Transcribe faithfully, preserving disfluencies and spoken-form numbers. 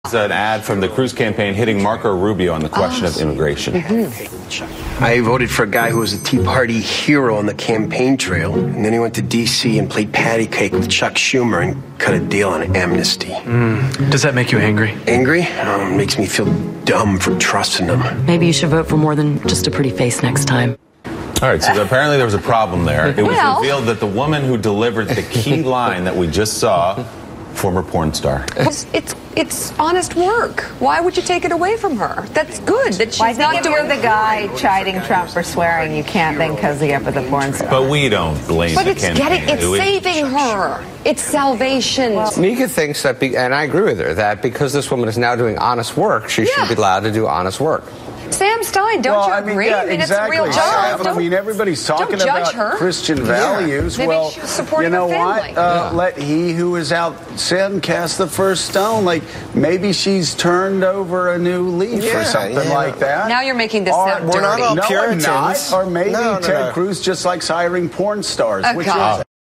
It's an ad from the Cruz campaign hitting Marco Rubio on the question oh. of immigration. Mm-hmm. I voted for a guy who was a Tea Party hero on the campaign trail, and then he went to D C and played patty cake with Chuck Schumer and cut a deal on amnesty. Mm. Does that make you angry? Angry? Oh, it makes me feel dumb for trusting him. Maybe you should vote for more than just a pretty face next time. All right, so apparently there was a problem there. It was well, revealed that the woman who delivered the key line that we just saw, former porn star. It's, it's it's honest work. Why would you take it away from her? That's good. That she's Why not think doing. If you're the guy chiding Trump for swearing, you can't then cozy up with a porn star. But we don't blame but the it's campaign. getting, it's saving her. It's salvation. Well, Mika thinks that, be, and I agree with her, that because this woman is now doing honest work, she yeah. should be allowed to do honest work. Sam Stein, don't well, you I mean, agree? Yeah, I mean, exactly. it's a real job. I mean, everybody's talking about her. Christian values. Yeah. Maybe well, she's supporting you know her family. what? Uh, yeah. Let he who is out sin cast the first stone. Like, maybe she's turned over a new leaf yeah, or something yeah. like that. Now you're making this or, sound we're dirty. Not all no, Puritans. Not. Or maybe no, no, Ted no. Cruz just likes hiring porn stars. Oh, which God. is